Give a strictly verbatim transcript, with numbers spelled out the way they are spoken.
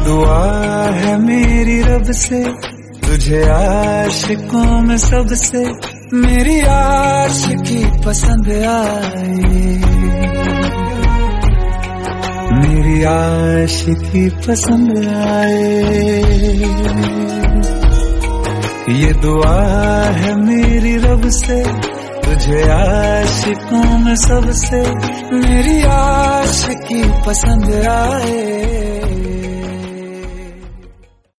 दुआ है मेरी रब से, तुझे आशिकों में सबसे मेरी आशिकी पसंद आए, मेरी आशिकी पसंद आए। ये दुआ है मेरी रब से, तुझे आशिकों में सबसे मेरी आशिकी पसंद आए।